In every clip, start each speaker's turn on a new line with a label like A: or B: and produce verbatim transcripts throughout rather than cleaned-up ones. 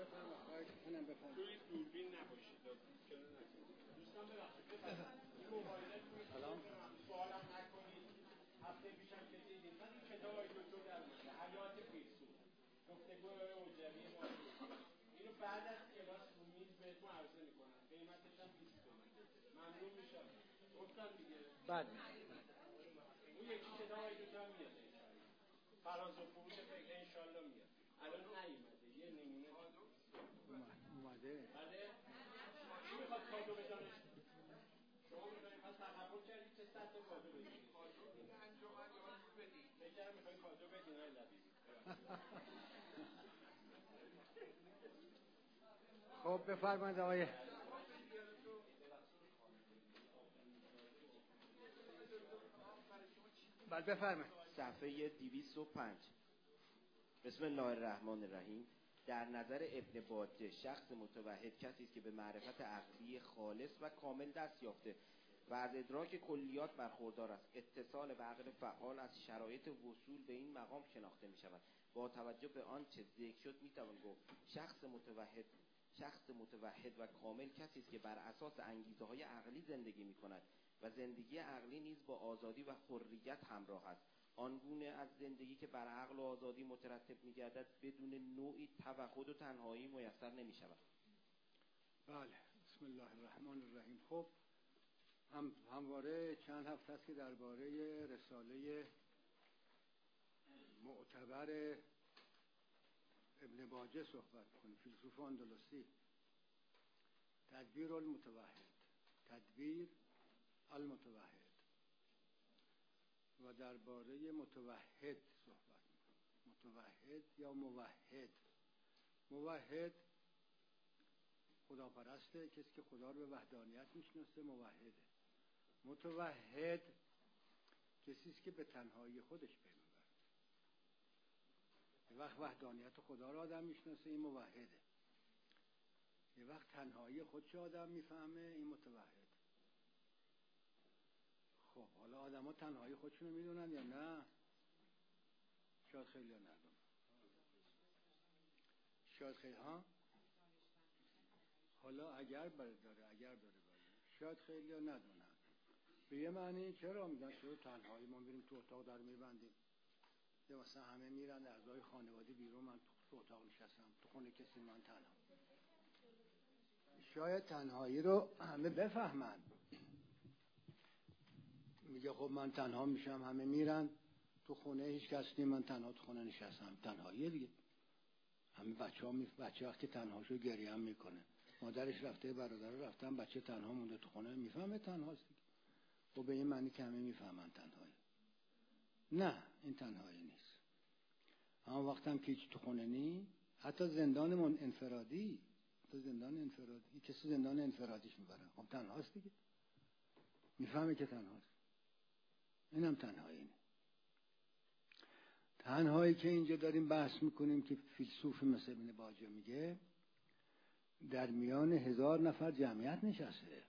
A: منم بفرمایید. توی دوربین نباشید. دوستان ببخشید. این موبایلتون سلام. سوالم نکنید. هفته پیشم که دیدید من این کتاب های دکتر در اومده حیات فیلسوف گفتگوهای اوجوی ما اینو بعد از کلاس رو میز بهتون عرضه میکنم. قیمتش هم بیست تومن. ممنون میشم. گفتم دیگه. بعد اون یکی کتاب های دکتر میاد. فراز و فروش فکر انشالله میاد. الان نیومده. یه نمونه اومده. بله. کی میخواد کادو بدانش؟ شما میخواید پس تقبل کردید که صد تا کادو بدید. کادو میگه انجمن یادتون بدید. بهتره میخواید کادو بدین های لبیب.
B: خب بفرمایید آقای. بعد بفرمایید.
C: صفحه دویست و پنج. بسم الله الرحمن الرحیم. در نظر ابن باجه شخص متوحد کسی است که به معرفت عقلی خالص و کامل دست یافته و از ادراک کلیات برخوردار است. اتصال به عقل فعال از شرایط وصول به این مقام شناخته می شود. با توجه به آنچه ذکر شد می توان گفت شخص متوحد شخص متوحد و کامل کسی است که بر اساس انگیزه های عقلی زندگی می کند و زندگی عقلی نیز با آزادی و حریت همراه است. آنگونه از زندگی که بر عقل و آزادی مترتب می گردد بدون نوعی توحد و تنهایی میسر نمی شود.
B: بله. بسم الله الرحمن الرحیم. خب هم همواره چند هفته است که درباره رساله معتبر ابن باجه صحبت کنیم، فیلسوف اندلسی، تدبیر المتوحد. تدبیر المتوحد و درباره متوحد صحبت می‌کنیم. متوحد یا موحد. موحد خداپرسته، کسی که خدا رو به وحدانیت میشناسه موحده. متوحد کسی است که به تنهایی خودش پی میبره. یه وقت وحدانیت خدا رو آدم میشناسه، این موحده. یه وقت تنهایی خودش آدم میفهمه، این متوحد. خب حالا آدم ها تنهایی خودشون رو میدونن یا نه؟ شاید خیلی ها ندونن. شاید خیلی ها حالا اگر بره داره اگر داره بره شاید خیلی ها ندونن. به یه معنی چرا میگن چرا تنهایی ما میریم تو اتاق در میبندیم، یا مثلا همه میرن اعضای خانواده بیرون، من تو اتاق نشستم تو خونه کسی، من تنها. شاید تنهایی رو همه بفهمن. میگه خب من تنها میشم، همه میرن تو خونه، هیچ کس نیم، من تنها تو خونه نشستم. تنهاییه دیگه. همه بچه ها می... بچه وقتی تنها شو گریه هم میکنه، مادرش رفته، برادر رفتن، بچه تنها مونده تو خونه، میفهمه تنهاست دیگه. خب به این معنی که همه میفهمن تنهایی. نه، این تنهایی نیست. اما وقتی هم که هیچ تو خونه نی، حتی زندان من انفرادی، حتی زندان انفرادی، کسی زندان انفرادیش میبره، خب تنهاست دیگه، میفهمه که تنهاست. اینم تنهایی نه. تنهایی که اینجا داریم بحث میکنیم که فیلسوف مثل ابن باجه میگه در میان هزار نفر جمعیت نشسته.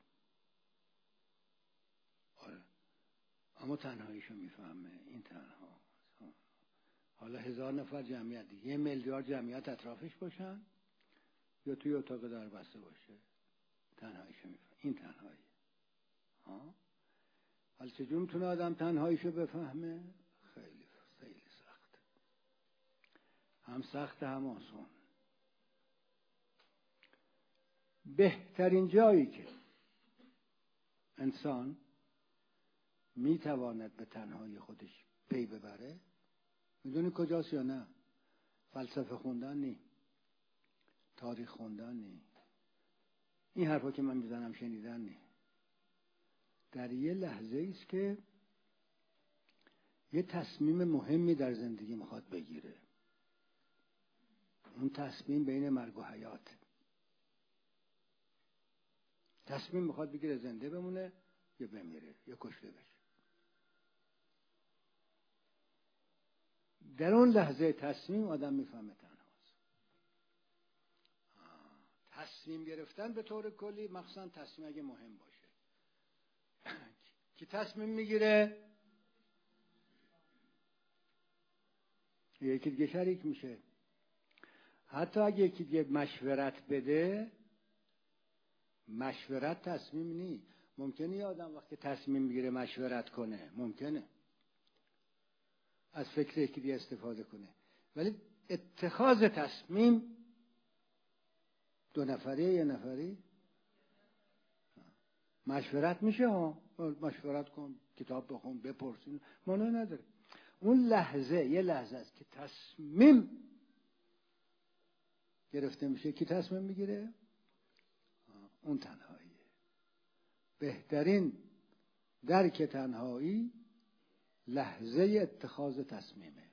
B: آره. اما تنهاییشو میفهمه، این تنها. حالا هزار نفر جمعیت دیگه، یه میلیارد جمعیت اطرافش باشن یا توی اتاق در بسته باشه، تنهاییشو میفهمه. این تنهایی. ها؟ حالا چجور میتونه آدم تنهاییشو بفهمه؟ خیلی خیلی سخت. هم سخت هم آسان. بهترین جایی که انسان میتواند به تنهایی خودش پی ببره، میدونی کجاست یا نه؟ فلسفه خوندن نی، تاریخ خوندن نی، این حرفا که من میزنم شنیدن نی. در یه لحظه است که یه تصمیم مهمی در زندگی میخواد بگیره. اون تصمیم بین مرگ و حیات. تصمیم میخواد بگیره زنده بمونه یا بمیره یا کشته بشه. در اون لحظه تصمیم آدم میفهمه تنهاست. تصمیم گرفتن به طور کلی، مخصوصا تصمیم اگه مهم باشه، که تصمیم میگیره یکی دیگه شریک میشه. حتی اگه یکی دیگه مشورت بده، مشورت تصمیم نی. ممکنه یه آدم وقتی تصمیم میگیره مشورت کنه، ممکنه از فکر یکی دیگه استفاده کنه، ولی اتخاذ تصمیم دو نفری یه نفری مشورت میشه ها. مشورت کن، کتاب بخون، بپرسین، مانع نداره. اون لحظه یه لحظه است که تصمیم گرفته میشه. کی تصمیم میگیره؟ اون تنهاییه. بهترین درک تنهایی لحظه اتخاذ تصمیمه،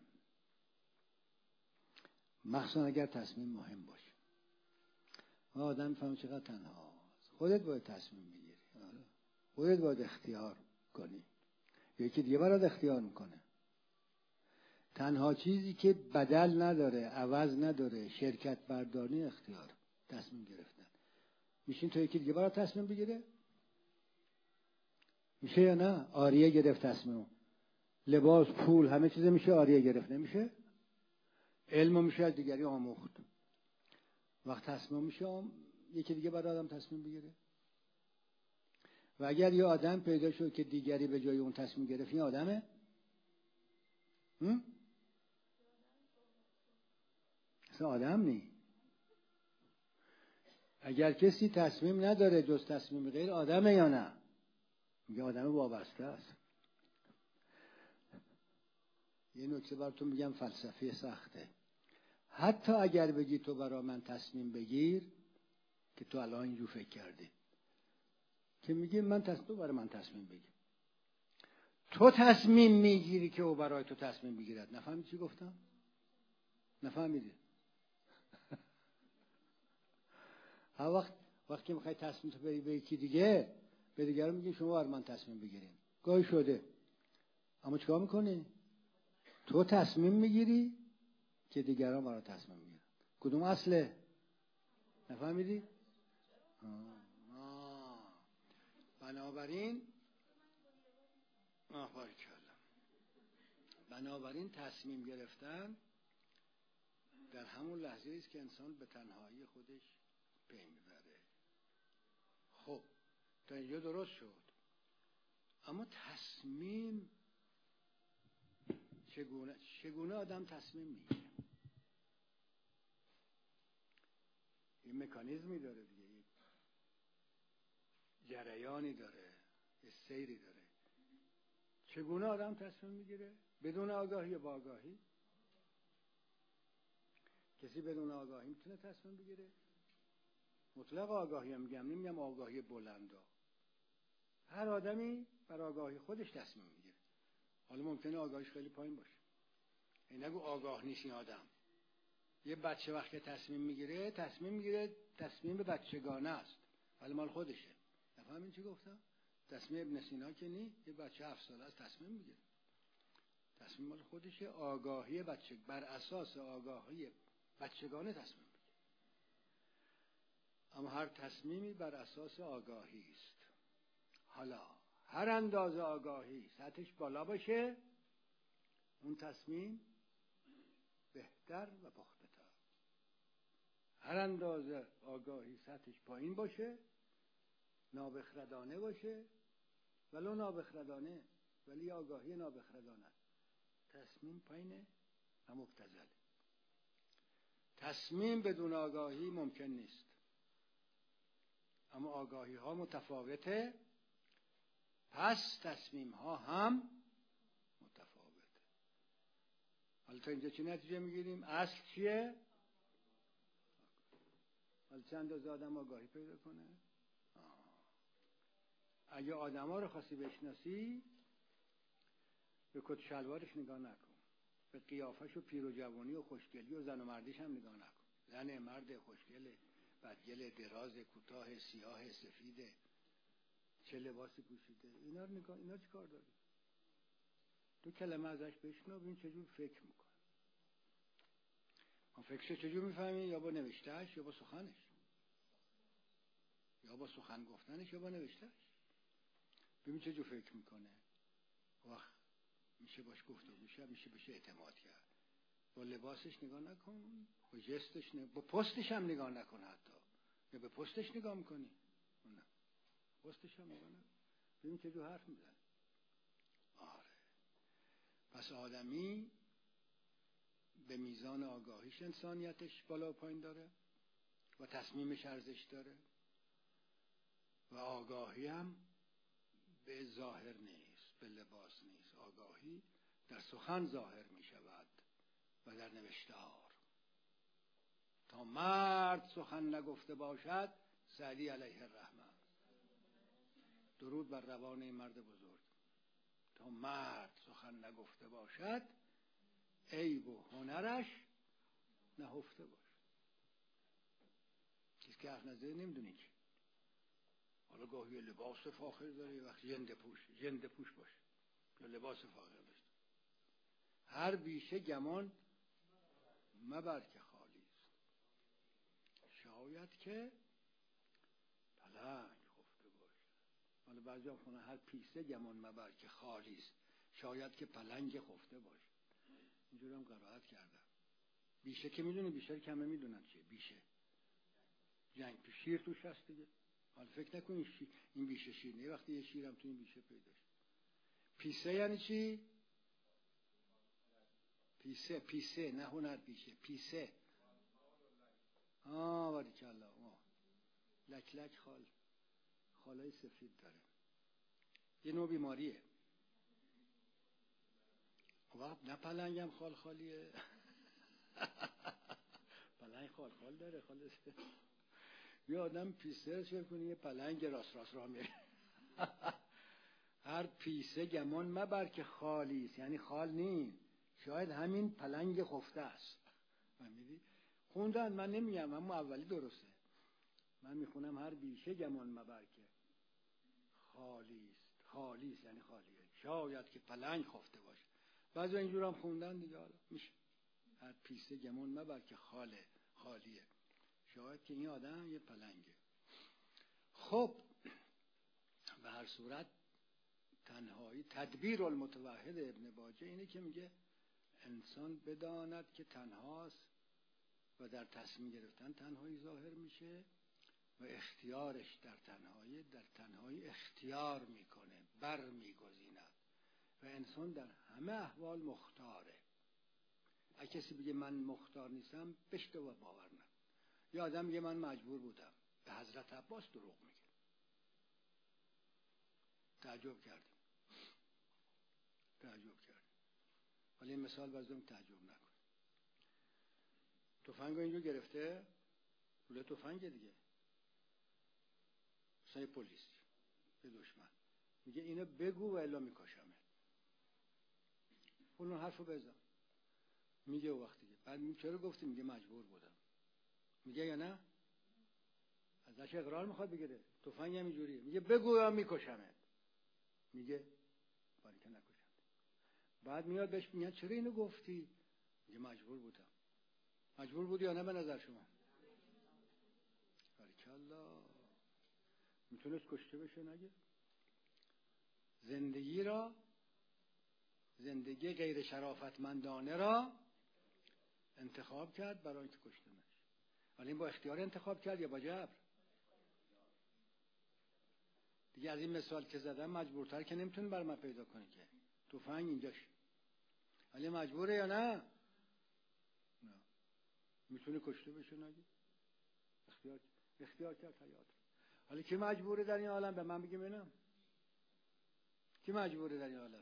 B: مخصوصا اگر تصمیم مهم باشه. آدم میفهمه چقدر تنها است. خودت باید تصمیم بگیری، خودت باید اختیار کنی، یکی دیگه برات اختیار میکنه. تنها چیزی که بدل نداره، عوض نداره، شرکت برداری، اختیار، تصمیم گرفتن. میشین تو یکی دیگه برات تصمیم بگیره؟ میشه یا نه؟ آریه گرفت تصمیم، لباس، پول، همه چیز میشه آریه گرفت، نمیشه؟ علم میشه از دیگری آموخت. وقت تصمیم میشه آم... یکی دیگه برای آدم تصمیم بگیره. و اگر یه آدم پیدا شد که دیگری به جای اون تصمیم گرفت، این آدمه؟ هم؟ اصلا آدم نی. اگر کسی تصمیم نداره جز تصمیم غیر، آدمه یا نه؟ میگه آدم وابسته است. یه نکته براتون میگم، فلسفه سخته. حتی اگر بگی تو برای من تصمیم بگیر، که تو الان اینجور فکر کردی که میگی من تصمیم، تو برای من تصمیم بگیر، تو تصمیم میگیری که او برای تو تصمیم بگیرد. نفهمید چی گفتم؟ نفهمیدی؟ هر وقت وقتی میخوای تصمیم تو بری به یکی دیگه، به دیگران میگی شما برای من تصمیم بگیرین. گاهی شده، اما چیکار میکنی؟ تو تصمیم میگیری که دیگران برای تصمیم میگیرن. کدوم اصله؟ نفهمیدی؟ آه. آه. بنابراین آه باریکلا. بنابراین تصمیم گرفتن در همون لحظه است که انسان به تنهایی خودش پی میبره. خب تا اینجا درست شد. اما تصمیم چگونه چگونه آدم تصمیم میگیره؟ یه مکانیزمی داره دیگه، یه جریانی داره، یه سیری داره. چگونه آدم تصمیم میگیره؟ بدون آگاهی یا با آگاهی؟ کسی بدون آگاهی میتونه تصمیم بگیره؟ مطلق آگاهی هم میگم، نمیگم آگاهی بلندا. هر آدمی بر آگاهی خودش تصمیم میگیره. حالا ممکنه آگاهیش خیلی پایین باشه. این نگو آگاه نیست این آدم. یه بچه وقتی تصمیم میگیره، تصمیم میگیره تصمیم بچگانه است، ولی مال خودشه. نفهمین چی گفتم؟ تصمیم ابن سینا که نی، یه بچه هفت ساله است تصمیم میگیره. تصمیم مال خودشه. آگاهی بچه بر اساس آگاهی بچگانه تصمیم میگیره. اما هر تصمیمی بر اساس آگاهی است. حالا هر اندازه آگاهی سطحش بالا باشه، اون تصمیم بهتر و پخته تر. هر اندازه آگاهی سطحش پایین باشه، نابخردانه باشه، ولو نابخردانه، ولی آگاهی نابخردانه، تصمیم پایینه و مبتذله. تصمیم بدون آگاهی ممکن نیست، اما آگاهی ها متفاوته، پس تصمیم ها هم متفاوته. حالا تا اینجا چی نتیجه میگیریم؟ اصل چیه؟ حالا چند اندازه آدم آگاهی پیدا کنه؟ آه. اگه آدم ها رو خواستی بشناسی، به کت شلوارش نگاه نکن، به قیافش و پیر و جوانی و خوشگلی و زن و مردیش هم نگاه نکن. زن، مرد، خوشگله، بدگله، دراز، کوتاه، سیاه، سفیده، چه لباسی پوشیده، اینا رو نگاه. اینا چی کار داری؟ تو کلمه ازش بشنو، ببین چجور فکر میکنه. اون فکرش چجور میفهمی؟ یا با نوشتهش یا با سخنش، یا با سخن گفتنش یا با نوشتهش. ببین چجور فکر میکنه. وقت میشه باش گفت و میشه میشه بشه اعتماد کرد. با لباسش نگاه نکن، با جستش نگاه، با پستش هم نگاه نکن، حتی یا به پستش نگاه میکنی؟ نه، پستش هم نگاه نکن، ببین چه جو حرف میزن. آره، پس آدمی به میزان آگاهیش انسانیتش بالا و پایین داره و تصمیمش ارزش داره و آگاهی هم به ظاهر نیست، به لباس نیست. آگاهی در سخن ظاهر می شود و در نوشتار. تا مرد سخن نگفته باشد، سعدی علیه الرحمه، درود بر روان این مرد بزرگ. تا مرد سخن نگفته باشد، عیب و هنرش نهفته باش. کسی که حرف نزده نمیدونی که حالا گاهی لباس فاخر داره، یه وقت ژنده پوش ژنده پوش باشه یا لباس فاخر داشته. هر بیشه گمان مبر که خالی است، شاید که پلنگ خفته باشه. حالا بعضی هم خونه هر پیسه گمان مبر که خالی است، شاید که پلنگ خفته باشه. اینجور هم قرائت کردم. بیشه که میدونی، بیشه که همه میدونن چیه بیشه. جنگ تو شیر توش هست دیگه. حالا فکر نکنی شیر، این بیشه شیر نه، وقتی یه شیرم تو این بیشه پیدا شد. پیسه یعنی چی؟ پیسه پیسه نه هنر بیشه، پیسه. آه باریکالله. آه لک لک خال، خالای سفید داره. یه نوع بیماریه. خب نه پلنگم خال خالیه. پلنگ خال خال داره، خالص. یه آدم پیسه شیر کنی، یه پلنگ راست راست راه میره. هر پیسه گمان مبر که خالی است، یعنی خال نی، شاید همین پلنگ خفته است. من میدی خوندن، من نمیگم، اما اولی درسته. من میخونم هر بیشه گمان مبر که خالی است، خالی است یعنی خالیه، شاید که پلنگ خفته باشه. بعضی اینجور هم خوندن دیگه. حالا میشه هر پیسه گمان مبر که خاله، خالیه، شاید که این آدم یه پلنگه. خب به هر صورت تنهایی، تدبیر المتوحد ابن باجه اینه که میگه انسان بداند که تنهاست و در تصمیم گرفتن تنهایی ظاهر میشه و اختیارش در تنهایی در تنهایی اختیار میکنه، بر میگزیند و انسان در همه احوال مختاره. اگه کسی بگه من مختار نیستم، بشته و باور نکن. یه آدم میگه من مجبور بودم، به حضرت عباس دروغ میگه. تعجب کردیم تعجب کردیم ولی این مثال بازم تعجب نکن. تفنگو اینجا گرفته، روله تفنگ دیگه، مثلا پلیس به دشمن میگه اینو بگو و الا میکشمه. اون حرفو بزن. میگه وقتی که بعد میگه چرا گفتی؟ میگه مجبور بودم. میگه یا نه؟ ازش اقرار میخواد بگیره. تفنگ هم اینجوریه، میگه بگو یا میکشمه. میگه ولی که نکشم. بعد میاد بهش میگه چرا اینو گفتی؟ میگه مجبور بودم. مجبور بودی یا نه به نظر شما؟ باریکالله. میتونست کشته بشه نگه؟ زندگی را، زندگی غیر شرافتمندانه را انتخاب کرد برای اینکه کشته نشه. ولی این با اختیار انتخاب کرد یا با جبر؟ دیگه از این مثال که زدم مجبورتر که نمیتونه بر من پیدا کنه که تفنگ اینجاش. ولی مجبوره یا نه؟ نه. میتونه کشته بشه نگه؟ اختیار اختیار کرد حیات. ولی کی مجبوره در این عالم؟ به من بگیم اینم. کی مجبوره در این عالم؟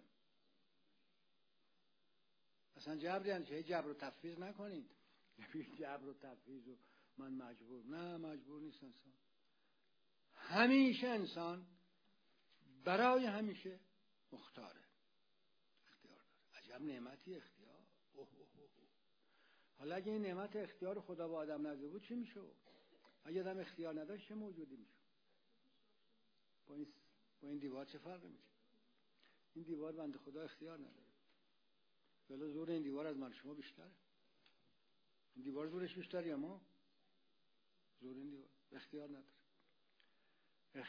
B: اصلا جبر یعنی چه؟ جبر و تفویض نکنید. جبر و تفویض و من مجبور، نه مجبور نیست انسان. همیشه انسان برای همیشه مختاره، اختیار داره. عجب نعمتی اختیار. اوه اوه اوه. حالا اگه این نعمت اختیار خدا به آدم نده بود چی میشه؟ اگه آدم اختیار نداشت چه موجودی میشه؟ با این با این دیوار چه فرقی میکنه؟ این دیوار بنده خدا اختیار نداره. ولی زور این دیوار از من شما بیشتره. این دیوار زورش بیشتره یا ما؟ زور این دیوار اختیار نداره.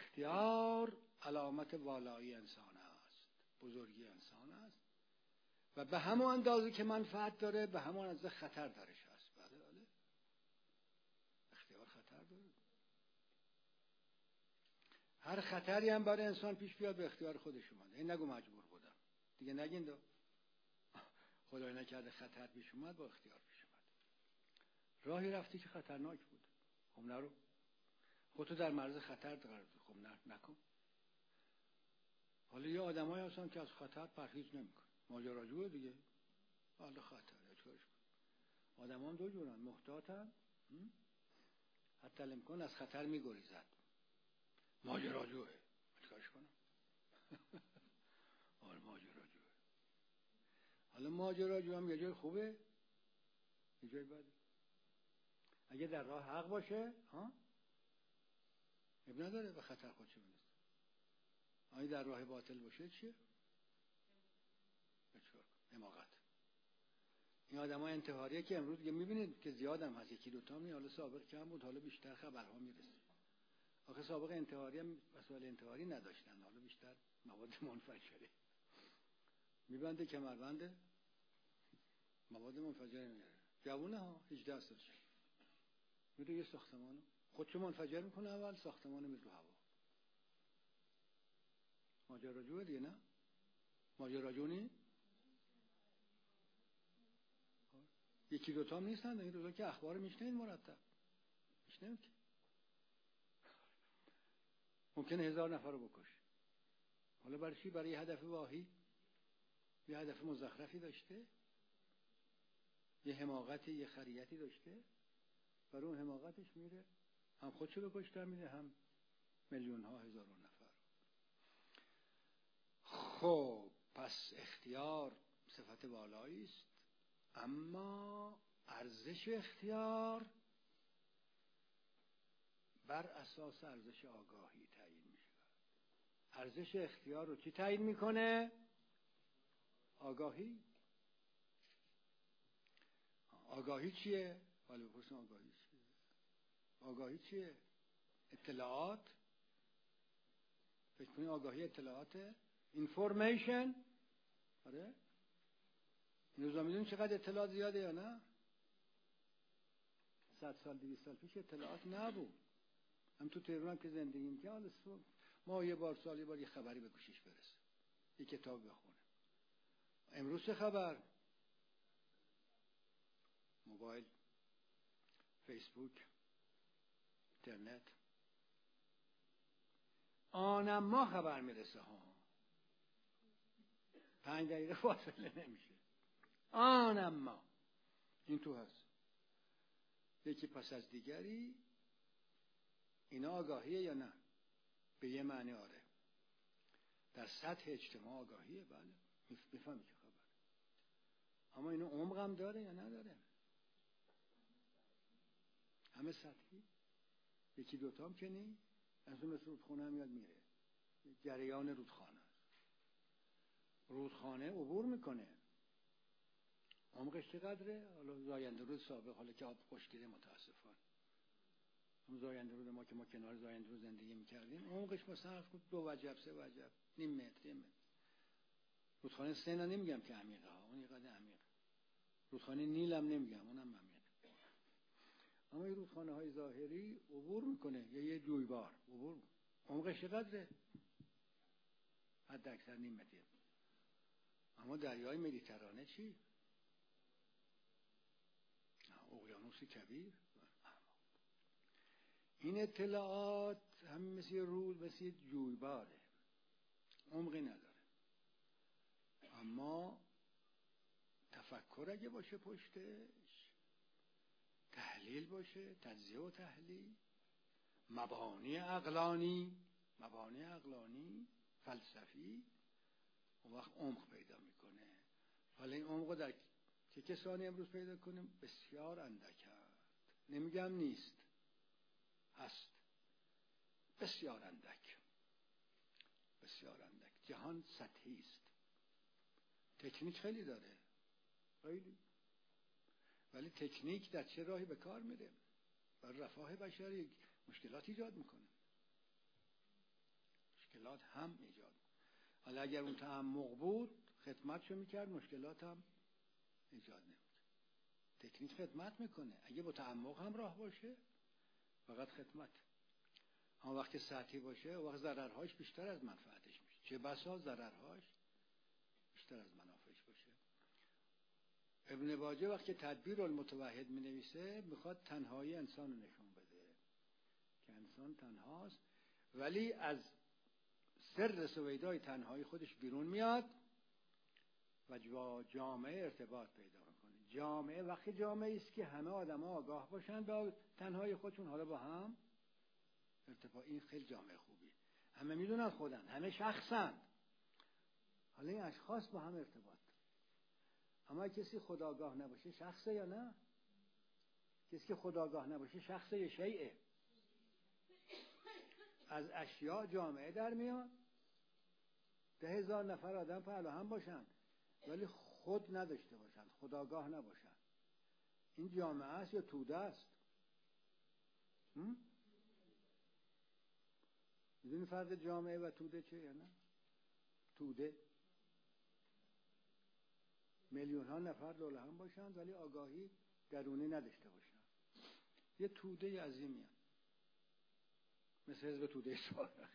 B: اختیار علامت والایی انسان است، بزرگی انسان است و به همون اندازه که منفعت داره به همون اندازه خطر درش هست. بله بله، اختیار خطر داره. هر خطری هم برای انسان پیش بیاد به اختیار خودش اومده. این نگو مجبور بودم دیگه، نگین دو خدای نکرده خطر پیش اومد با اختیار پیش اومد. راهی رفتی که خطرناک بود، خب نرو. خودتو در معرض خطر قرار بده، خب نه نکن. حالا یه آدمایی هستن که از خطر پرهیز نمیکنن، ماجراجوه دیگه. حالا خطر چیکارش کنن؟ آدما هم دو جورن، محتاطن، حتی الامکان از خطر میگریزن. ماجراجوه، چیکارش کنم؟ حالا ماجراجوه. حالا ماجراجو هم یه جای خوبه یه جای بده. اگه در راه حق باشه ها اب نداره به خطر خودشو بندازه. اگه در راه باطل باشه چیه؟ بچه‌ها حماقت. این آدمای انتحاریه که امروز دیگه میبینید که زیادم هست، یکی دو تا می، حالا سابق کم بود، حالا بیشتر خبرها میرسه. آخه سابق انتحاری هم مسائل انتحاری نداشتن، حالا بیشتر مواد منفجره میبنده، کمربنده مواد منفجره میاره. جوونه ها هجده سالشه میره یه ساختمانو خودشو منفجر میکنه، اول ساختمانو میره رو هوا. ماجراجوه دیگه، نه ماجراجو نی؟ یکی دوتا هم نیستن، این روزا که اخبار میشنید مرتب میشنید که ممکنه هزار نفر رو بکشه. حالا برای چی؟ برای یه هدف واهی، یه هدف مزخرفی داشته، یه حماقتی، یه خریتی داشته، برای اون حماقتش میره هم خودشو به کشتن میده، هم میلیون ها هزاران نفر. خب پس اختیار صفت بالایی است، اما ارزش اختیار بر اساس ارزش آگاهی تعیین میشه. ارزش اختیار رو چی تعیین میکنه؟ آگاهی. آگاهی چیه؟ حالا بپرسیم آگاهی چیه؟ آگاهی چیه؟ اطلاعات. فکر کنید آگاهی اطلاعاته؟ اینفورمیشن. آره؟ این روزا میدونی چقدر اطلاعات زیاده یا نه؟ صد سال دویست سال پیش اطلاعات نبود. هم تو تهران هم که زندگی میکنم حالا ما یه بار سال یه بار یه خبری به گوشش برسه، یه کتاب بخونه. امروز چه خبر؟ موبایل، فیسبوک، اینترنت. آنم ما خبر میرسه ها، پنج دقیقه فاصله نمیشه. آنم ما این تو هست، یکی پس از دیگری. اینا آگاهیه یا نه؟ به یه معنی آره. در سطح اجتماع آگاهیه، بله میفهمی چه خبر. اما اینو عمق هم داره یا نداره؟ همه سطحی. یکی دوتا هم که نی، از اون مثل رودخانه هم میاد میره. جریان رودخانه رودخانه عبور میکنه. عمقش چقدره؟ حالا زاینده رود سابق، حالا که آب خشکیده متاسفانه، اون زاینده رود ما که ما کنار زاینده رود زندگی میکردیم عمقش مثلا دو وجب سه وجب، نیم متر نیم متر. رودخانه سینا نمیگم که عمیقه ها، اون یه قدر عمیقه. رودخانه نیل هم نمیگم، اونم عمیقه. اما این رودخانه های ظاهری عبور میکنه، یا یه جویبار عبور میکنه. عمقش چقدره؟ حد اکثر نیم متر. اما دریای مدیترانه چی؟ اقیانوس کبیر. این اطلاعات همین مثل رود، مثل جویباره، عمقی نداره. اما تفکر اگه باشه پشتش، تحلیل باشه، تجزیه و تحلیل، مبانی عقلانی، مبانی عقلانی فلسفی، اون وقت عمق پیدا میکنه. حالا این عمق در چه کسانی امروز پیدا کنیم؟ بسیار اندک هست. نمیگم نیست، هست. بسیار اندک، بسیار اندک. جهان سطحی است. تکنیک خیلی داره، خیلی. ولی تکنیک در چه راهی به کار میره؟ بر رفاه بشری مشکلات ایجاد میکنه. مشکلات هم ایجاد. حالا اگر اون تعمق بود خدمتشو میکرد، مشکلات هم ایجاد نمیکرد. تکنیک خدمت میکنه، اگه با تعمق هم راه باشه فقط خدمت. اما وقتی سطحی باشه وقت ضررهاش بیشتر از منفعتش میشه. چه بسا ضررهاش بیشتر از منافعش باشه. ابن باجه وقتی تدبیر المتوحد می نویسه میخواد تنهایی انسان رو نشون بده که انسان تنهاست، ولی از سر سویدای تنهایی خودش بیرون میاد و جامعه ارتباط پیدا میکنه. جامعه وقتی جامعه است که همه آدم ها آگاه باشن با تنهایی خودشون، حالا با هم ارتباط، این خیلی جامعه خوبی. همه میدونن خودن، همه شخصن، حالا این اشخاص با هم ارتباط. اما کسی خودآگاه نباشه شخصه یا نه؟ کسی که خودآگاه نباشه شخصه یا شیعه؟ از اشیاء جامعه در میاد. ده هزار نفر آدم پهلو هم باشن ولی خود نداشته باشن، خودآگاه نباشن، این جامعه است یا توده است؟ میدونی فرق جامعه و توده چه یا نه؟ توده میلیون ها نفر دوله هم باشن ولی آگاهی درونی نداشته باشن. یه توده عظیمی هم. مثل حزب توده سابق.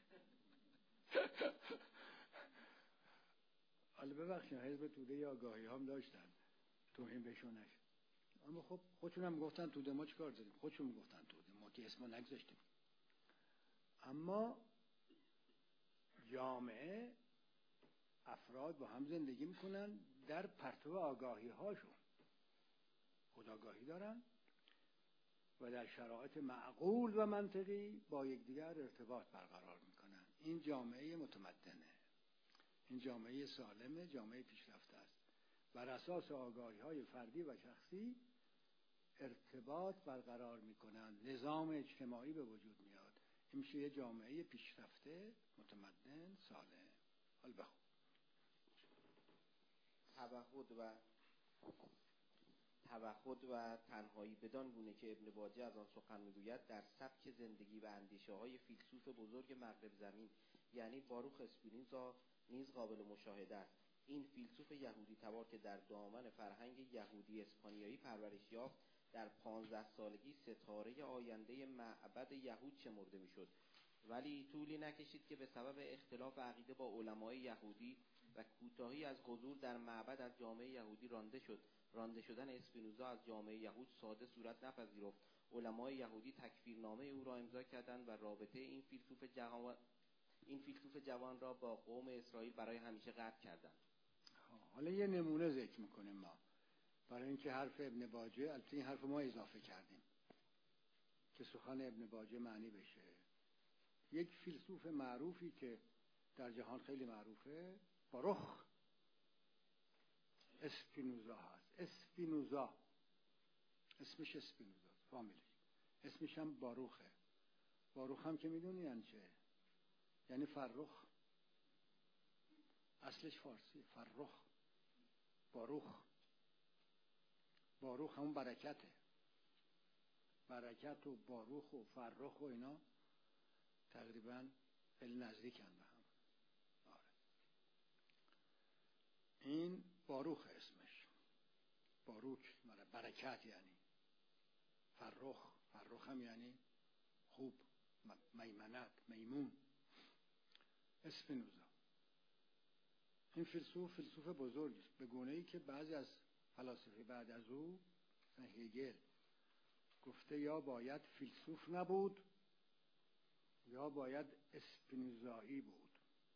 B: حالا ببخشید حزب توده یا آگاهی هم داشتن، توهین بهشون نشد، اما خب خودشون هم گفتن توده، ما چیکار داریم؟ خودشون گفتن توده، ما که اسمو نگذاشتیم. اما جامعه افراد با هم زندگی میکنن در پرتو آگاهی هاشون، خودآگاهی دارن و در شرایط معقول و منطقی با یکدیگر ارتباط برقرار میکنن. این جامعه متمدنه، این جامعه سالمه، جامعه پیشرفته است. بر اساس آگاهی های فردی و شخصی ارتباط برقرار میکنن، نظام اجتماعی به وجود میاد. این میشه یه جامعه پیشرفته، متمدن، سالم. حال بخون.
C: توحد و توحد و تنهایی بدان گونه که ابن باجه از آن سخن میگوید در سبک زندگی و اندیشه های فیلسوف بزرگ مغرب زمین یعنی باروخ اسپینوزا نیز قابل مشاهده است. این فیلسوف یهودی تبار که در دامن فرهنگ یهودی اسپانیایی پرورش یافت در پانزده سالگی ستاره آینده معبد یهود شمرده میشد، ولی طولی نکشید که به سبب اختلاف عقیده با علمای یهودی و کوتاهی از حضور در معبد از جامعه یهودی رانده شد. رانده شدن اسپینوزا از جامعه یهود ساده صورت نپذیرفت. علمای یهودی تکفیرنامه او را امضا کردند و رابطه این فیلسوف جوان این فیلسوف جوان را با قوم اسرائیل برای همیشه قطع کردند.
B: حالا یه نمونه ذکر میکنیم ما برای اینکه حرف ابن باجه، البته این حرف ما اضافه کردیم که سخن ابن باجه معنی بشه. یک فیلسوف معروفی که در جهان خیلی معروفه، باروخ اسپینوزا هست. اسپینوزا اسمش اسپینوزا، فامیلی اسمش هم باروخه. باروخ هم که میدونی یعنی چه؟ یعنی فرخ، اصلش فارسی، فرخ، باروخ. باروخ همون برکته. برکت و باروخ و فرخ و اینا تقریبا خیلی نزدیکن به هم. آره. این باروخ اسمش، باروک برکت یعنی. فرخ، فرخ هم یعنی خوب، میمنت، میمون. اسپینوزا این فیلسوف فیلسوف بزرگی است، به گونه‌ای که بعضی از فلاسفه بعد از او، مثلا هگل، گفته یا باید فیلسوف نبود یا باید اسپینوزایی بود.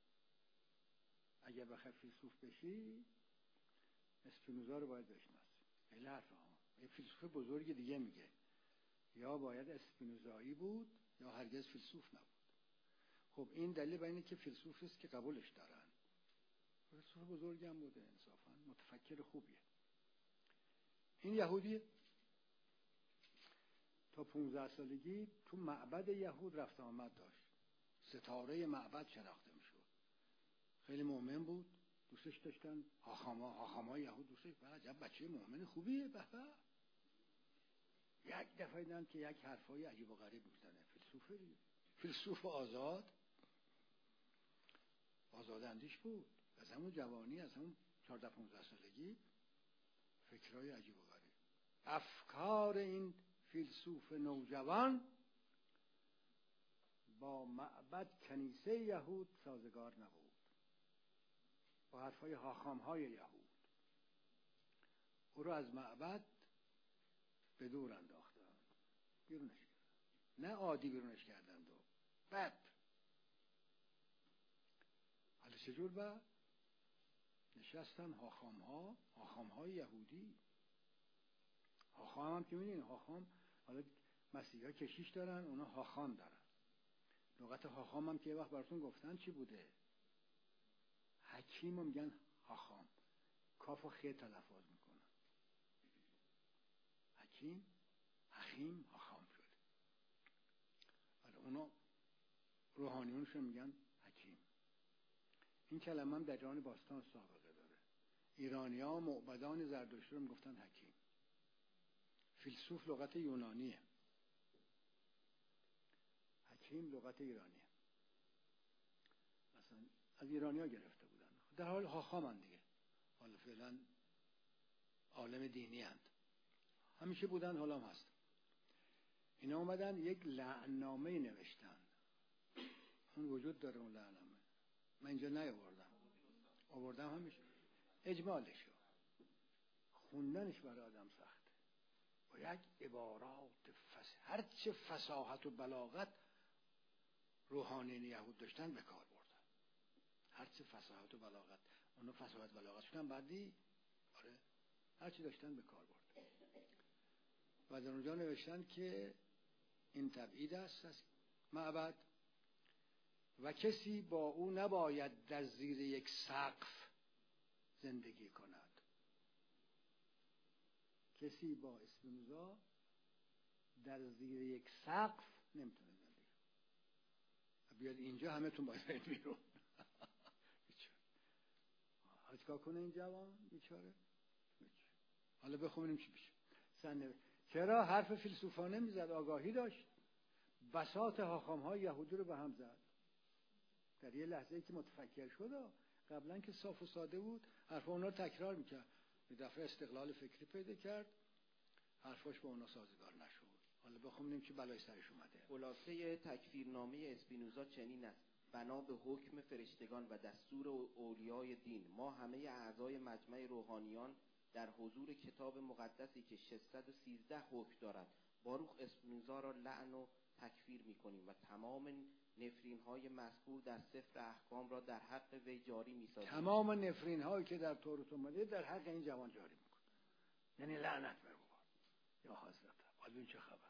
B: اگر بخوای فیلسوف بشی اسپینوزا رو باید بشناسی. خیلی حرفه ها. یه فیلسوف بزرگ دیگه میگه یا باید اسپینوزایی بود یا هرگز فیلسوف نبود. خب این دلیل بر اینه که فیلسوفی است که قبولش دارن. فیلسوف بزرگی هم بوده، انصافا متفکر خوبیه. این یهودی تا پونزده سالگی تو معبد یهود رفت آمد داشت، ستاره معبد شناخته میشد. خیلی مؤمن بود، دوستش داشتن حاخاما حاخاما یهود دوستش. به عجب بچه مؤمن خوبیه. به به. یک دفعه دیدن که یک حرفای عجیب و غریب میزنه. فیلسوفه دیگه، فیلسوف آزاد، آزاد اندیش بود. از همون جوانی، از همون چهارده پانزده سالگی فکرهای عجیب و غریب. افکار این فیلسوف نوجوان با معبد کنیسه یهود سازگار نبود، با حرفهای حاخامهای یهود. او رو از معبد به دور انداختند، بیرونش کردند. نه عادی بیرونش کردند و بد. حالا چجور بعد؟ نشستن حاخامها، حاخامهای یهودی. حاخام هم که میدین، حاخام حالا مسیحی ها کشیش دارن، اونا حاخام دارن. لغت حاخام هم که یه وقت براتون گفتن چی بوده؟ حکیم هم میگن حاخام، کاف و خی تلفظ میکنن. حکیم، حکیم، حاخام شد. حالا اونا روحانیونشون میگن حکیم. این کلمه هم در جهان باستان سابقه داره. ایرانی ها معبدان زردشتی رو میگفتن حکیم. فیلسوف لغت یونانیه، حکیم لغت ایرانیه، مثلا از ایرانی ها گرفته بودن. در حال حاخام هم دیگه، حالا فعلا عالم دینی هند، همیشه بودن، حالا هم هست. اینا اومدن یک لعننامه نوشتن. اون وجود داره اون لعننامه، من اینجا نیاوردم، آوردم همیشه اجمالشو. خوندنش برای آدم سخته. با یک عبارات فس... هرچه فصاحت و بلاغت روحانیون یهود داشتن به کار بردن. هرچه فصاحت و بلاغت، اونا فصاحت و بلاغت شدن بعدی، آره، هرچی داشتن به کار بردن. و در اونجا نوشتن که این تبعید است از معبد و کسی با او نباید در زیر یک سقف زندگی کند. کسی با اسپینوزا در زیر یک سقف نمیتونه زندگی کنه. بیاد اینجا همه تون باید برید بیرون. حالا چیکار کنه این جوان بیچاره؟ حالا بخونیم چی بشه. سن چرا حرف فیلسوفانه میزد؟ آگاهی داشت. بساط حاخام‌های یهودی رو به هم زد. در یه لحظه‌ای که متفکر شد، قبلا که صاف و ساده بود حرف اونا رو تکرار میکرد، یه دفعه استقلال فکری پیدا کرد، حرفاش با اونا سازگار نشد. حالا بخونیم چه بلای سرش اومده.
C: خلاصه تکفیرنامه اسپینوزا چنین است: بنا به حکم فرشتگان و دستور اولیای دین، ما همه اعضای مجمع روحانیان در حضور کتاب مقدسی که ششصد و سیزده حکم دارد باروخ اسپینوزا را لعن و تکفیر می‌کنیم و تمام نفرین های مذکور در سفر احکام را در حق وی جاری می‌سازیم.
B: تمام نفرین هایی که در تورات اومده در حق این جوان جاری می‌کنه، یعنی لعنت بر او. یا حضرت حالا این چه خبر؟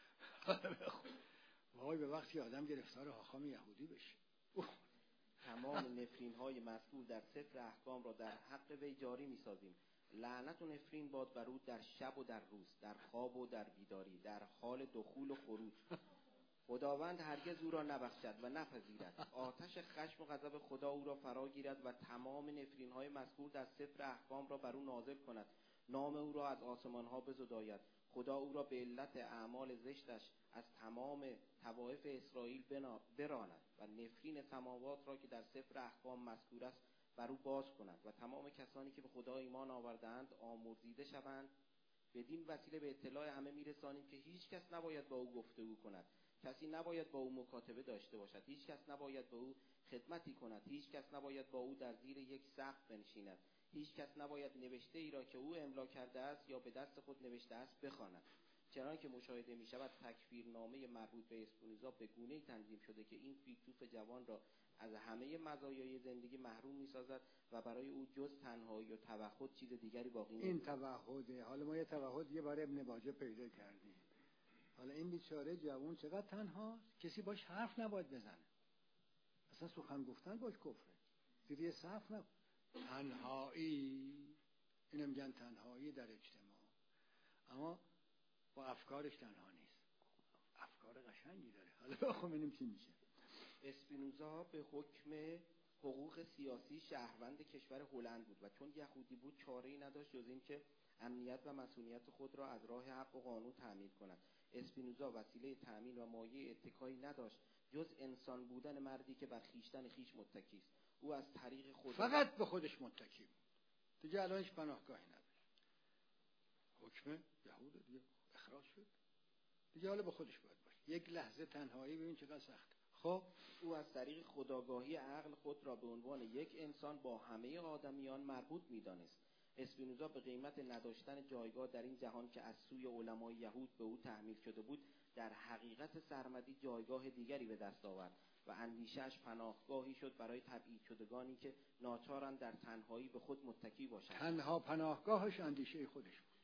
B: وای به وقتی آدم گرفتار حاخام یهودی بشه.
C: تمام نفرین های مذکور در سفر احکام را در حق وی جاری می‌سازیم. لعنت و نفرین باد بر او در شب و در روز، در خواب و در بیداری، در حال دخول و خروج. خداوند هرگز او را نبخشد و نپذیرد. آتش خشم و غضب خدا او را فرا گیرد و تمام نفرین های مذکور در سفر احکام را بر او نازل کند. نام او را از آسمان ها بزداید. خدا او را به علت اعمال زشتش از تمام طوایف اسرائیل براند و نفرین سماوات را که در سفر احکام مذکور است بر او باز کند و تمام کسانی که به خدا ایمان آوردند آمرزیده شوند. بدین وسیله به اطلاع همه میرسانیم که هیچ کس نباید با او گفتگو کند، کسی نباید با او مکاتبه داشته باشد، هیچ کس نباید با او خدمتی کند، هیچ کس نباید با او در زیر یک سقف بنشیند، هیچ کس نباید نوشته ای را که او املا کرده است یا به دست خود نوشته است بخواند. چنانکه مشاهده می شود تکفیرنامه مربوط به اسپینوزا به گونه‌ای تنظیم شده که این فیلسوف جوان را از همه مزایای زندگی محروم می سازد و برای او جز تنهایی و توحد چیز دیگری باقی نمی‌ماند.
B: این توحده. حالا ما یه توحد یه بار ابن باجه پیدا کردیم. حالا این بیچاره جوان چقدر تنهاست، کسی باش حرف نباید بزنه، اصلا سخن گفتن باش کفره، زیر یه صف نباید. تنهایی، اینو میگن تنهایی در اجتماع، اما با افکارش تنها نیست، افکار قشنگی داره. حالا بخوام ببینیم چی میشه.
C: اسپینوزا به حکم حقوق سیاسی شهروند کشور هلند بود و چون یهودی بود چاره‌ای نداشت جز این که امنیت و مسئولیت خود را از راه حق و قانون تأمین کند. اسپینوزا وسیله تأمین و مایه اتکایی نداشت جز انسان بودن مردی که بر خویشتن خویش متکی است. او از طریق خود
B: فقط به خودش متکی بود، دیگه الان هیچ پناهگاهی نداره. حکم یهود دیگه اخراج شد دیگه، حالا به خودش باید باشه. یک لحظه تنهایی ببین چقدر سخته. خب
C: او از طریق خودآگاهی عقل خود را به عنوان یک انسان با همه آدمیان مربوط می‌دانست. اسپینوزا به قیمت نداشتن جایگاه در این جهان که از سوی علمای یهود به او تحمیل شده بود، در حقیقت سرمدی جایگاه دیگری به دست آورد و اندیشه‌اش پناهگاهی شد برای تبعید شدگانی که ناچارند در تنهایی به خود متکی باشند.
B: تنها پناهگاهش اندیشه خودش بود.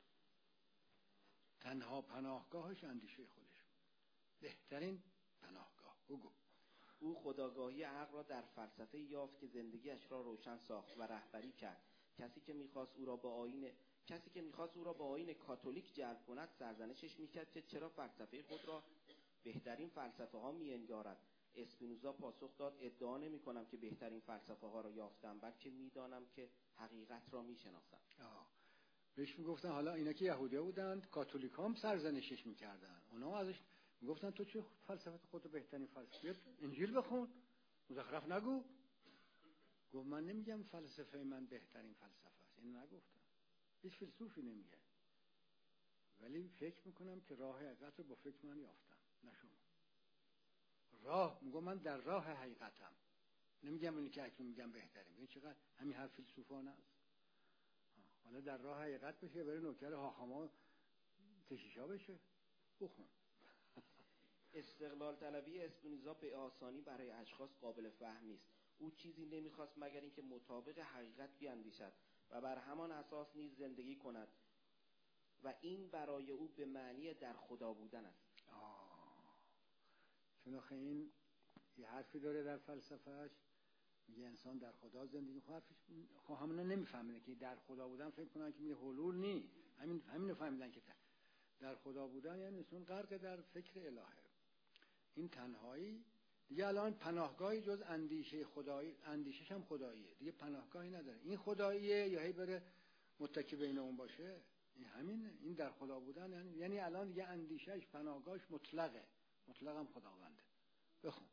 B: تنها پناهگاهش اندیشه خودش بود. بهترین پناهگاه. بگو.
C: او خودآگاهی عقل را در فلسفه یافت که زندگیش را روشن ساخت و رهبری کرد. کسی که می‌خواست او را با آیین کسی که می‌خواست او را با آیین کاتولیک جلب کند، سرزنشش می‌کرد که چرا فلسفه خود را بهترین فلسفه ها می‌انگارد. اسپینوزا پاسخ داد: ادعا نمی‌کنم که بهترین فلسفه ها را یافتم، بلکه می‌دانم که حقیقت را می‌شناسم.
B: آه. بهش میگفتن حالا اینا که یهودی بودند، کاتولیک هم سرزنشش می‌کردن. اونا ازش میگفتن تو چه فلسفه خودت بهترین فلسفه؟ انجیل بخون، مزخرف نگو. گفت من نمیگم فلسفه من بهترین فلسفه است، اینو نگفتم. هیچ فیلسوفی نمیگه. ولی فکر میکنم که راه حقیقت رو با فکر من یافتم، نه شما. راه میگم من در راه حقیقتم. نمیگم اونی که اکنون میگم بهتره. میگم چقدر همین حرف فیلسوفانه است. حالا در راه حقیقت بشه، برای نوکر هاخاما کشیشا بشه. بخون.
C: استقلال طلبی اسپینوزا به آسانی برای اشخاص قابل فهم نیست. او چیزی نمیخواست مگر اینکه مطابق حقیقت بیاندیشد و بر همان اساس نیز زندگی کند و این برای او به معنی در خدا بودن است.
B: آه. چون آخه این یه حرفی داره در فلسفهش، میگه انسان در خدا زندگی کنه. حرفش خب همونا نمیفهمن که در خدا بودن، فکر کنن که میگه حلول نی. همین همینو فهمیدن که در خدا بودن یعنی انسان غرق در فکر الهه. این تنهایی دیگه الان پناهگاهی جز اندیشه خدایی، اندیشش هم خداییه دیگه، پناهگاهی نداره. این خداییه یا هی بره متکی بین اون باشه؟ این همینه. این در خدا بودن یعنی یعنی الان دیگه اندیشش پناهگاهش مطلقه، مطلق هم خداونده. بخون.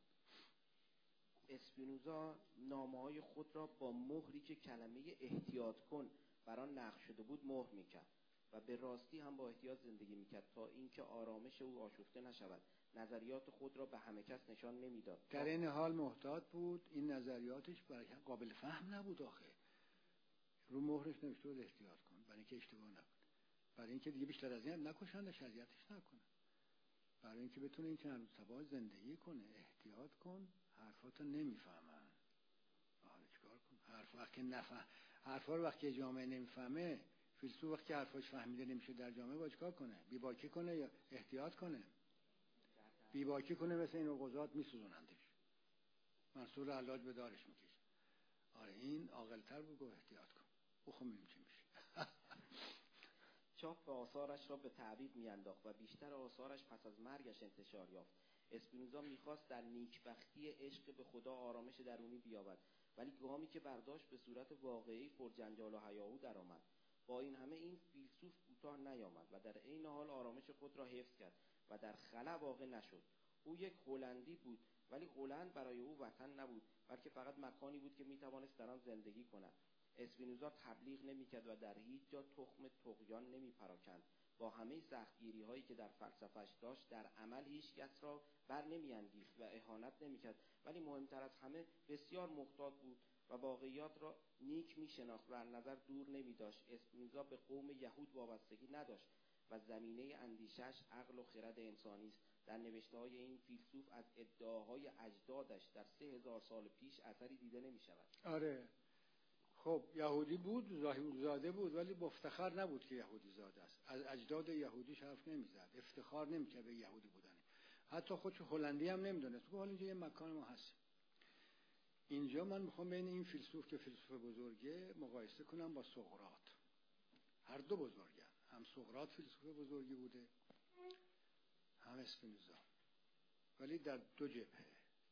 C: اسپینوزا نامه‌های خود را با مهری که کلمه احتیاط کن بر آن نقش شده بود مهر می‌کرد و به راستی هم با احتیاط زندگی می‌کرد تا اینکه آرامش او آشفته نشود. نظریات خود را به همه کس نشان نمی‌داد.
B: در این حال محتاط بود. این نظریاتش برای قابل فهم نبود. آخه رو مهرش نوشته بود احتیاط کن، برای اینکه اشتباه نکنه، برای اینکه دیگه بیشتر از این نکشندش، اذیتش نکنه، برای اینکه بتونه این چند روز تبا زندگی کنه. احتیاط کن، حرفاتو نمیفهمن. حالا چیکار کنم؟ حرف وقتی نفهم حرفا رو وقتی جامعه نمیفهمه، فیلسوف وقتی حرفاش فهمیده نمیشه در جامعه باید چیکار کنه؟ بی‌باکی کنه یا احتیاط کنه؟ بی‌باکی کنه، مثل این قضات میسوزونندش، منصور علاج به دارش میکشه. آره این عاقل‌تر بود، احتیاط کن. بخون ببینیم چی میشه.
C: چاپ آثارش را به تعویق میانداخت و بیشتر آثارش پس از مرگش انتشار یافت. اسپینوزا میخواست در نیکبختی عشق به خدا آرامش درونی بیابد، ولی گامی که برداشت به صورت واقعی پرجنجال و هیاهو درآمد. با این همه این فیلسوف کوتاه نیامد و در عین حال آرامش خود را حفظ کرد و در خلا واقع نشد. او یک هلندی بود، ولی هلند برای او وطن نبود، بلکه فقط مکانی بود که میتوانست در آن زندگی کند. اسپینوزا تبلیغ نمیکرد و در هیچ جا تخم طغیان نمیپراکند. با همه سختگیری هایی که در فلسفه‌اش داشت، در عمل هیچ کس را بر نمیانگیخت و اهانت نمیکرد، ولی مهمتر از همه بسیار محتاط بود و واقعیات را نیک میشناخت و از نظر دور نمیداشت. اسپینوزا به قوم یهود وابستگی نداشت و زمینه اندیشش عقل و خرد انسانی است. در نوشته‌های این فیلسوف از ادعاهای اجدادش در سه هزار سال پیش اثری دیده نمی‌شود.
B: آره خب یهودی بود، زاده بود، ولی مفتخر نبود که یهودی زاده است. از اجداد یهودیش حرف نمیزد، افتخار نمیکرد به یهودی بودن. حتی خودش هلندی هم نمیدونست. حالا اینجا یه مکان ما هست. اینجا من میخوام بین این فیلسوف که فیلسوف بزرگه مقایسه کنم با سقراط. هر دو بزرگن. هم سقراط فیلسوف بزرگی بوده، هم اسپینوزا، ولی در دو جبهه.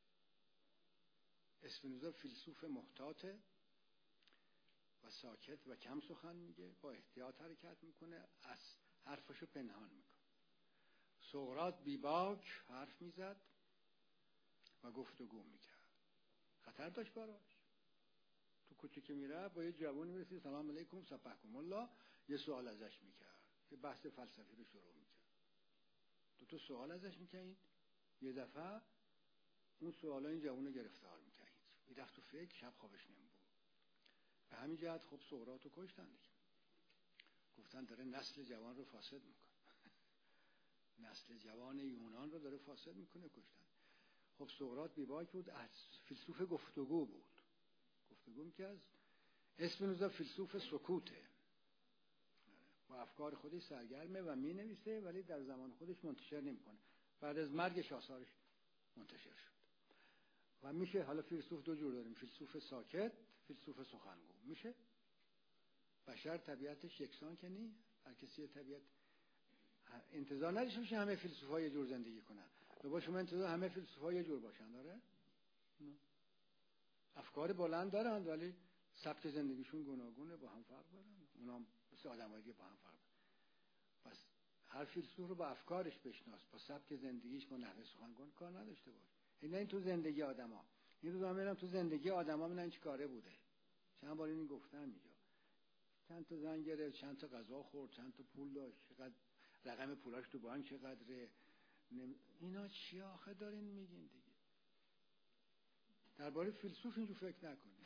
B: اسپینوزا فیلسوف محتاطه و ساکت و کم سخن میگه، با احتیاط حرکت میکنه، از حرفشو پنهان میکنه. سقراط بیباک حرف میزد و گفتگو میکرد، خطر داشت براش. تو کوچه که میره با یه جوانی میرسید سلام علیکم سپهکم الله، یه سوال ازش میکرد، یه بحث فلسفی رو شروع میکرد. دو تا سوال ازش میکنید، یه دفعه اون سوالا این جوان رو گرفتار میکنید، میرفت تو فکر، شب خوابش نمیبرد. به همین جهت خب سقراط رو کشتن دیگه، گفتن داره نسل جوان رو فاسد میکنه نسل جوان یونان رو داره فاسد میکنه، کشتن. خب سقراط بیباک بود، از فیلسوف گفتگو بود، گفتگو میکرد. اسپینوزا فیلسوف سکوته، با افکار خودش سرگرمه و مینویسه ولی در زمان خودش منتشر نمیکنه، بعد از مرگش آثارش منتشر شد. و میشه حالا فیلسوف دو جور داریم، فیلسوف ساکت، فیلسوف سخنگو. میشه بشر طبیعتش یکسان که نی، هر کسی طبیعت انتظار نداشته باشه همه فیلسوفا یه جور زندگی کنن. لابد شما انتظار همه فیلسوفا یه جور باشن. داره افکار بلند دارن ولی سبک زندگیشون گوناگونه، با هم فرق دارن. اونام مثل آدمایی با هم فرق دارن. پس هر فیلسوف رو با افکارش بشناس، با سبک زندگیش، با نحوه سخنگوی کار نداشته باش. این این تو زندگی آدما، این روزا میرم تو زندگی آدما ببینن چی کاره بوده. چند بار این گفتم اینجا، چند تا زن گرفت، چند تا غذا خورد، چند تا پول داشت، چقدر رقم پولاش تو بانک چقدره. نم... اینا چی آخه دارین میگین دیگه؟ درباره فیلسوف اینجور فکر نکنید.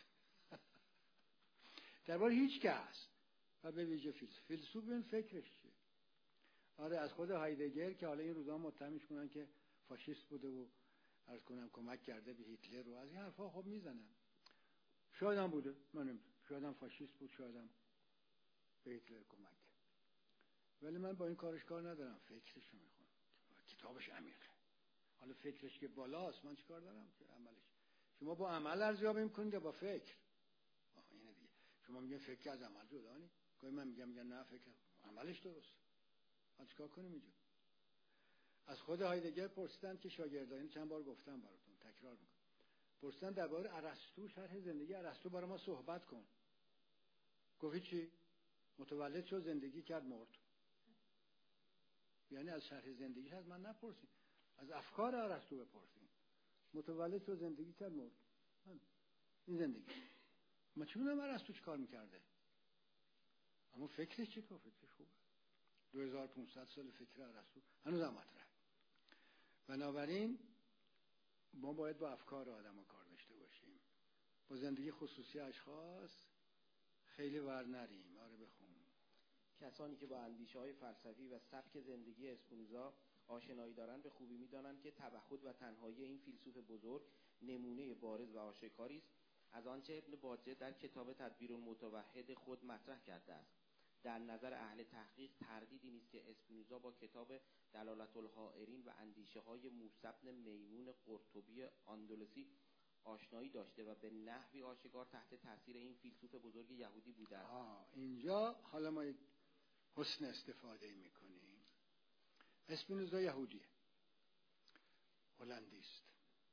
B: درباره هیچ کس و به ویژه فیلسوف. فیلسوف این فکرش چیه؟ آره از خود هایدگر که حالا این روزا متهمش کنن که فاشیست بوده و عرض کنم کمک کرده به هیتلر و از این حرفا خب میزنن. شاید هم بوده، من نمیدونم، شاید هم فاشیست بود، شاید هم به هیتلر کمک. ولی من با این کارش کار ندارم، فکرش رو میخونم، کتابش عمیقه. حالا فکرش که بالاست، من چیکار دارم که عملش؟ شما با عمل ارزیابی میکنید یا با فکر؟ آه اینه دیگه. شما میگن فکر از عمل جدا نی، گاهی من میگم میگن نه فکر عملش درست. ما چیکار کنیم اینجا؟ از خود هایدگر پرسیدن که شاگردان، چند بار گفتم براتون تکرار میکنم، پرسیدن درباره ارسطو، شرح زندگی ارسطو برای ما صحبت کن. گفت چی؟ متولد شد، زندگی کرد، مرد. یعنی از شرح زندگیش از من نپرسین، از افکار ارسطو بپرسین. متولد شد، زندگی کرد، مرد. این زندگی. ما چه می‌دونم ارسطو چی کار میکرده؟ اما فکرش چی تو فکرش خوبه. دو هزار و پانصد سال فکر ارسطو هنوز هم مطرحه. بنابراین ما باید با افکار آدم‌ها کار داشته باشیم. با زندگی خصوصی اشخاص خیلی ور نریم. آره بخون.
C: کسانی که با اندیشه‌های فلسفی و سبک زندگی اسپینوزا آشنایی دارند به خوبی می‌دانند که تبخود و تنهایی این فیلسوف بزرگ نمونه بارز و آشکاری است از آنچه ابن باجه در کتاب تدبیر المتوحد خود مطرح کرده است. در نظر اهل تحقیق تردیدی نیست که اسپینوزا با کتاب دلالت الحائرین و اندیشه‌های موسی بن میمون قرطبی اندلسی آشنایی داشته و به نحوی آشکار تحت تاثیر این فیلسوف بزرگ یهودی بوده است.
B: آه اینجا حالا ما حسن استفاده میکنیم. اسپینوزا یهودیه، هلندی است،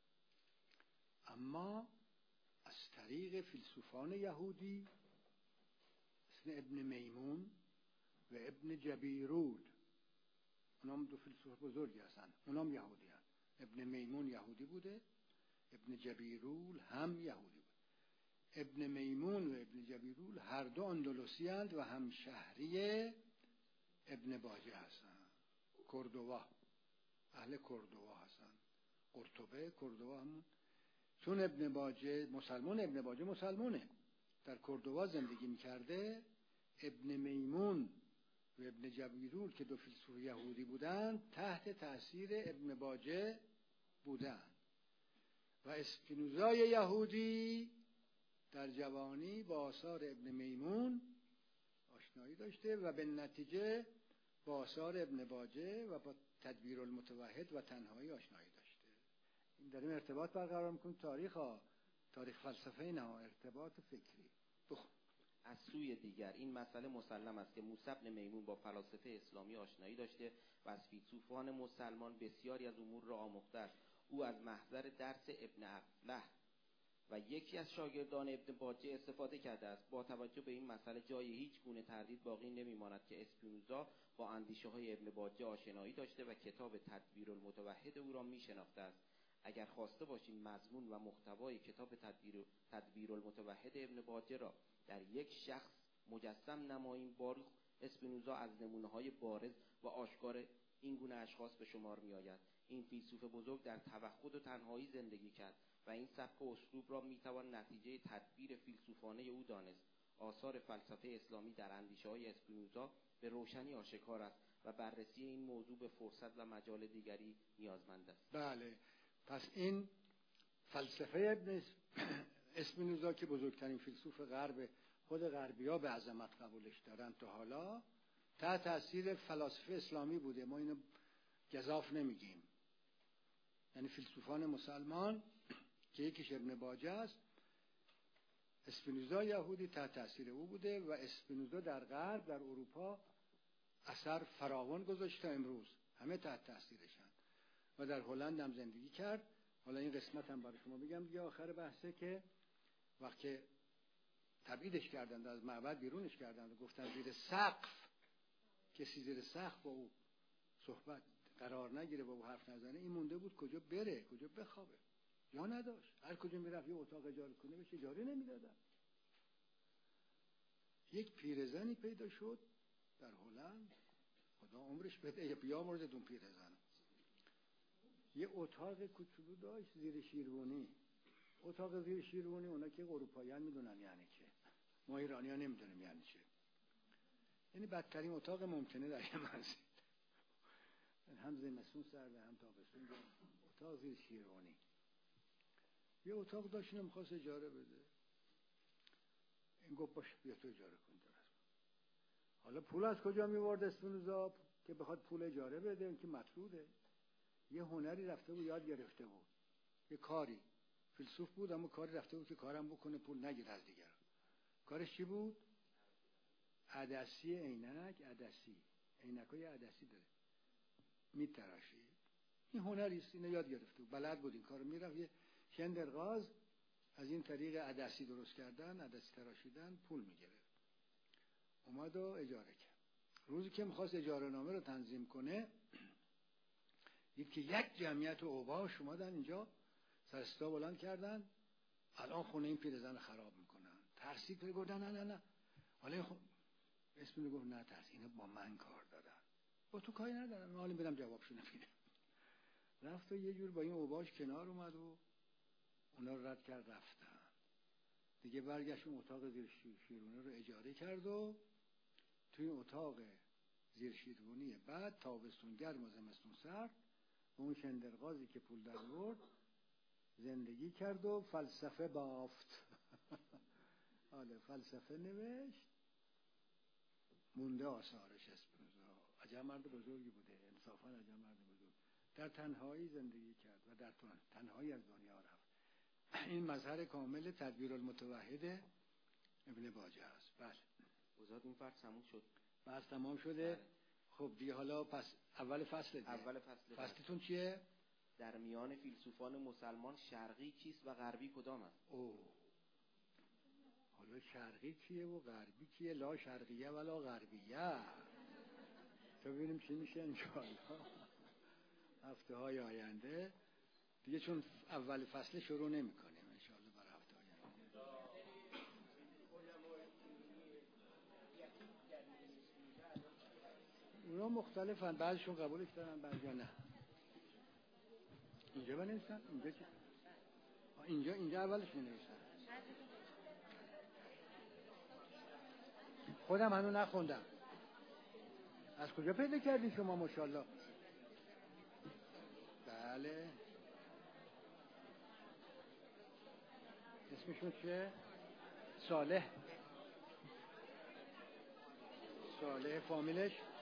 B: اما از طریق فیلسوفان یهودی مثل ابن میمون و ابن جبیرول، اونام دو فیلسوف بزرگی هستن، اونام یهودی هستن. ابن میمون یهودی بوده، ابن جبیرول هم یهودی بود. ابن میمون و ابن جبیرول هر دو اندلسی هستند و هم شهری ابن باجه هستن. کردووا، اهل کردووا هستن. قرطبه کردووا همون. چون ابن باجه مسلمان، ابن باجه مسلمانه، در کردووا زندگی میکرده. ابن میمون و ابن جبیرول که دو فیلسوف یهودی بودن تحت تأثیر ابن باجه بودن و اسپینوزای یهودی در جوانی با آثار ابن میمون آشنایی داشته و به نتیجه با آثار ابن باجه و با تدبیر المتوحد و تنهایی آشنایی داشته. این داریم ارتباط برقرار میکنیم. تاریخ ها، تاریخ فلسفه نه، ارتباط فکری. بخون.
C: از سوی دیگر این مسئله مسلم است که موسی بن میمون با فلاسفه اسلامی آشنایی داشته و از فیلسوفان مسلمان بسیاری از امور را آموخته است. او از محضر درس ابن افله و یکی از شاگردان ابن باجه استفاده کرده است. با توجه به این مسئله جای هیچ گونه تردید باقی نمیماند که اسپینوزا با اندیشه های ابن باجه آشنایی داشته و کتاب تدبیر المتوحد او را می شناخته است. اگر خواسته باشیم مضمون و محتوای کتاب تدبیر تدبیرالمتوحد ابن باجه را در یک شخص مجسم نماییم، باروخ اسپینوزا از نمونه‌های بارز و آشکار این گونه اشخاص به شمار می‌آید. این فیلسوف بزرگ در توحد و تنهایی زندگی کرد و این سبک و اسلوب را می‌توان نتیجه تدبیر فیلسوفانه او دانست. آثار فلسفه اسلامی در اندیشه‌های اسپینوزا به روشنی آشکار است و بررسی این موضوع به فرصت و مجال دیگری نیازمند است.
B: بله، پس این فلسفه ابن اسپینوزا که بزرگترین فیلسوف غرب، خود غربی‌ها به عظمت قبولش دارن تا حالا، تحت تاثیر فلاسفه اسلامی بوده. ما اینو گزاف نمیگیم. یعنی فیلسوفان مسلمان که یکیش ابن باجه است، اسپینوزا یهودی تحت تاثیر او بوده و اسپینوزا در غرب، در اروپا اثر فراوان گذاشته، امروز همه تحت تاثیرشن و در هلند هم زندگی کرد. حالا این قسمت هم برای شما بگم دیگه، آخر بحثه که وقتی تبعیدش کردند، از معبد بیرونش کردند و گفتن زیر سقف، کسی زیر سقف با او صحبت قرار نگیره، با او حرف نزنه، این مونده بود کجا بره، کجا بخوابه، جا نداشت. هر کجا میرفت یه اتاق اجاره کنه بهش اجاره نمیدادن. یک پیرزنی پیدا شد در هلند، خدا عمرش بده، یا بیامرزه اون پیرزن، یه اتاق کوچولو داشت زیر شیروانی. اتاق زیر شیروانی اونا که اروپاییان میدونن یعنی چه، ما ایرانی ها نمیدونیم یعنی چه. یعنی بدترین اتاق ممکنه در یه منزل، هم زمستون سرده هم تابستون گرم. اتاق زیر شیروانی یه اتاق داشت، اینو میخواست اجاره بده. این گفت باشه بیا تو اجاره کن. حالا پول از کجا میورد اسپینوزا که بخواد پول اجاره بده؟ این که مطروده. یه هنری رفته بود یاد گرفته بود، یه کاری، فیلسوف بود اما کاری رفته بود که کارم بکنه پول نگیره از دیگران. کارش چی بود؟ عدسی عینک، عدسی عینکای عدسی داره میتراشی. این هنری است، اینو یاد گرفته بود، بلد بود این کارو. میرفت یه شندرغاز از این طریق عدسی درست کردن، عدسی تراشیدن پول میگرفت. اومد و اجاره کرد. روزی که میخواست اجاره نامه رو تنظیم کنه، دید که یک جمعیت اوباش اومدن اینجا، سر صدا بلند کردن الان خونه این پیرزن خراب میکنن. ترسید، پر گفتن نه نه نه. حالا این خب اسم گفت نه ترس، اینا با من کار دارن، با تو کاری ندارن، من حالا میرم جوابشون میدم. رفت و یه جور با این اوباش کنار اومد و اونا رو رد کرد رفتن. دیگه برگشت اون اتاق زیر شیرونه رو اجاره کرد و توی اتاق زیر شیرونی بعد تابستون گرم و زمستون سرد اون شندرغازی که پول در آورد زندگی کرد و فلسفه بافت. آله فلسفه نوشت، مونده آثارش. اسپینوزا عجب مرد بزرگی بوده، انصافا عجب مرد بزرگ. در تنهایی زندگی کرد و در تنهایی از دنیا رفت. این مظهر کامل تدبیرالمتوحد ابن باجه است. بله
C: استاد این فصل تموم شد.
B: بس تمام شده.
C: بله.
B: خب دیگه حالا پس اول فصل دیگه.
C: اول فصل.
B: فصلتون چیه؟
C: در میان فیلسوفان مسلمان شرقی کیست و غربی کدام است؟
B: اوه حالا شرقی کیه و غربی کیه؟ لا شرقیه ولا غربیه. تو ببینیم چی میشه انشاءالله هفته های آینده دیگه، چون اول فصل شروع نمی کنیم انشاءالله برای هفته آینده. اونا مختلفن، بعضیشون قبولش دارن بعضیا نه. اینجا بنویسن؟ اینجا چی؟ اینجا اینجا اولش بنویسن. خودم هنوز نخوندم. از کجا پیدا کردی شما ماشاءالله؟ بله اسمشون چیه؟ صالح. صالح فامیلش